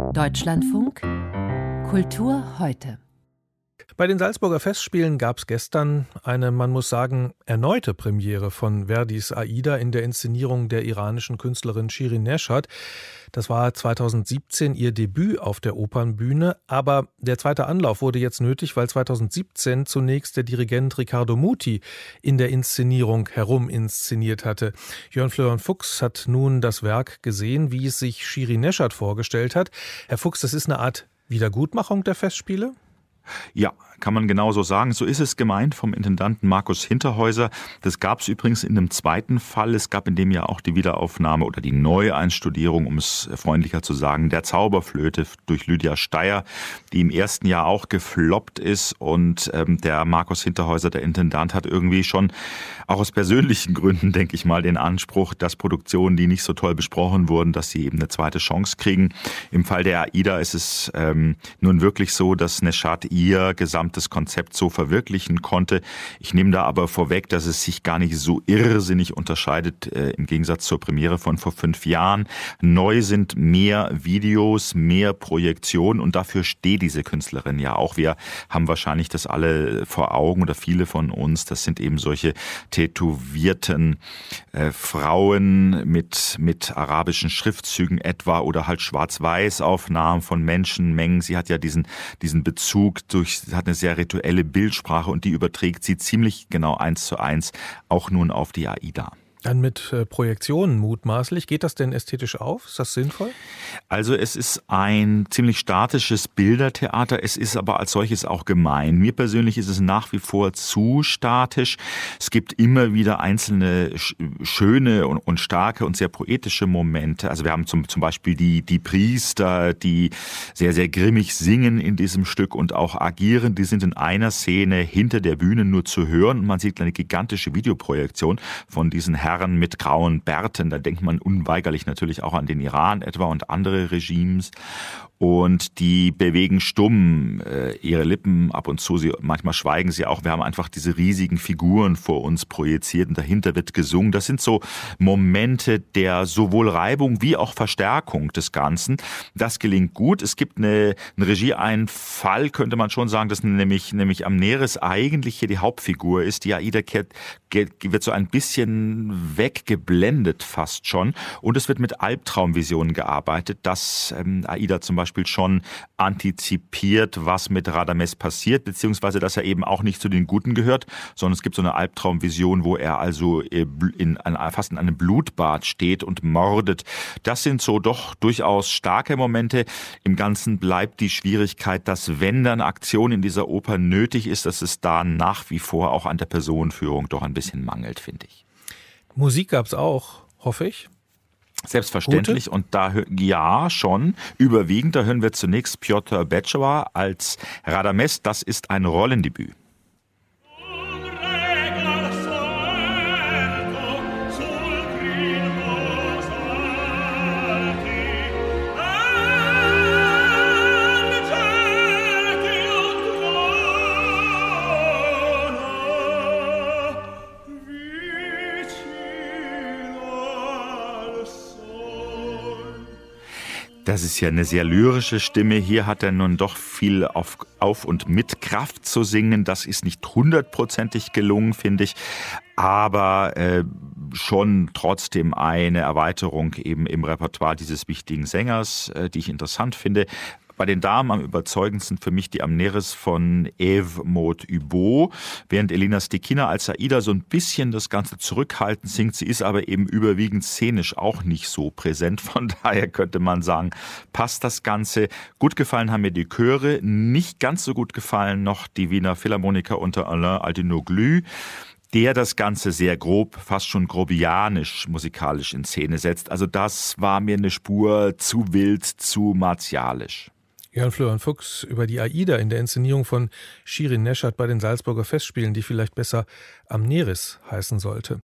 Deutschlandfunk Kultur heute. Bei den Salzburger Festspielen gab es gestern eine, man muss sagen, erneute Premiere von Verdis Aida in der Inszenierung der iranischen Künstlerin Shirin Neshat. Das war 2017 ihr Debüt auf der Opernbühne, aber der zweite Anlauf wurde jetzt nötig, weil 2017 zunächst der Dirigent Riccardo Muti in der Inszenierung heruminszeniert hatte. Jörn Florian Fuchs hat nun das Werk gesehen, wie es sich Shirin Neshat vorgestellt hat. Herr Fuchs, das ist eine Art Wiedergutmachung der Festspiele? Ja, kann man genauso sagen. So ist es gemeint vom Intendanten Markus Hinterhäuser. Das gab es übrigens in einem zweiten Fall. Es gab in dem Jahr auch die Wiederaufnahme oder die Neueinstudierung, um es freundlicher zu sagen, der Zauberflöte durch Lydia Steyer, die im ersten Jahr auch gefloppt ist. Und der Markus Hinterhäuser, der Intendant, hat irgendwie schon auch aus persönlichen Gründen, denke ich mal, den Anspruch, dass Produktionen, die nicht so toll besprochen wurden, dass sie eben eine zweite Chance kriegen. Im Fall der Aida ist es nun wirklich so, dass Neshat ihr gesamtes Konzept so verwirklichen konnte. Ich nehme da aber vorweg, dass es sich gar nicht so irrsinnig unterscheidet im Gegensatz zur Premiere von vor 5 Jahren. Neu sind mehr Videos, mehr Projektion und dafür steht diese Künstlerin ja auch. Wir haben wahrscheinlich das alle vor Augen oder viele von uns. Das sind eben solche tätowierten Frauen mit arabischen Schriftzügen etwa oder halt Schwarz-Weiß-Aufnahmen von Menschenmengen. Sie hat ja diesen Bezug hat eine sehr rituelle Bildsprache und die überträgt sie ziemlich genau 1:1 auch nun auf die Aida. Dann mit Projektionen mutmaßlich. Geht das denn ästhetisch auf? Ist das sinnvoll? Also es ist ein ziemlich statisches Bildertheater. Es ist aber als solches auch gemein. Mir persönlich ist es nach wie vor zu statisch. Es gibt immer wieder einzelne schöne und starke und sehr poetische Momente. Also wir haben zum Beispiel die Priester, die sehr, sehr grimmig singen in diesem Stück und auch agieren. Die sind in einer Szene hinter der Bühne nur zu hören. Und man sieht eine gigantische Videoprojektion von diesen Herren mit grauen Bärten. Da denkt man unweigerlich natürlich auch an den Iran etwa und andere Regimes. Und die bewegen stumm ihre Lippen ab und zu. Manchmal schweigen sie auch. Wir haben einfach diese riesigen Figuren vor uns projiziert und dahinter wird gesungen. Das sind so Momente der sowohl Reibung wie auch Verstärkung des Ganzen. Das gelingt gut. Es gibt einen Regieeinfall, könnte man schon sagen, dass nämlich Amneris eigentlich hier die Hauptfigur ist. Die Aida wird so ein bisschen weggeblendet fast schon. Und es wird mit Albtraumvisionen gearbeitet, dass Aida zum Beispiel schon antizipiert, was mit Radames passiert, beziehungsweise dass er eben auch nicht zu den Guten gehört, sondern es gibt so eine Albtraumvision, wo er also fast in einem Blutbad steht und mordet. Das sind so doch durchaus starke Momente. Im Ganzen bleibt die Schwierigkeit, dass wenn dann Aktion in dieser Oper nötig ist, dass es da nach wie vor auch an der Personenführung doch ein bisschen mangelt, finde ich. Musik gab es auch, hoffe ich. Selbstverständlich. Gute? Und da ja schon überwiegend. Da hören wir zunächst Piotr Beczała als Radames. Das ist ein Rollendebüt. Das ist ja eine sehr lyrische Stimme. Hier hat er nun doch viel auf und mit Kraft zu singen. Das ist nicht 100%ig gelungen, finde ich. Aber schon trotzdem eine Erweiterung eben im Repertoire dieses wichtigen Sängers, die ich interessant finde. Bei den Damen am überzeugendsten für mich die Amneris von Eve Maud Hubeau, während Elena Stekina als Aida so ein bisschen das Ganze zurückhaltend singt. Sie ist aber eben überwiegend szenisch auch nicht so präsent. Von daher könnte man sagen, passt das Ganze. Gut gefallen haben mir die Chöre, nicht ganz so gut gefallen noch die Wiener Philharmoniker unter Alain Altinoglu, der das Ganze sehr grob, fast schon grobianisch musikalisch in Szene setzt. Also das war mir eine Spur zu wild, zu martialisch. Jörn Florian Fuchs über die Aida in der Inszenierung von Shirin Neshat bei den Salzburger Festspielen, die vielleicht besser Amneris heißen sollte.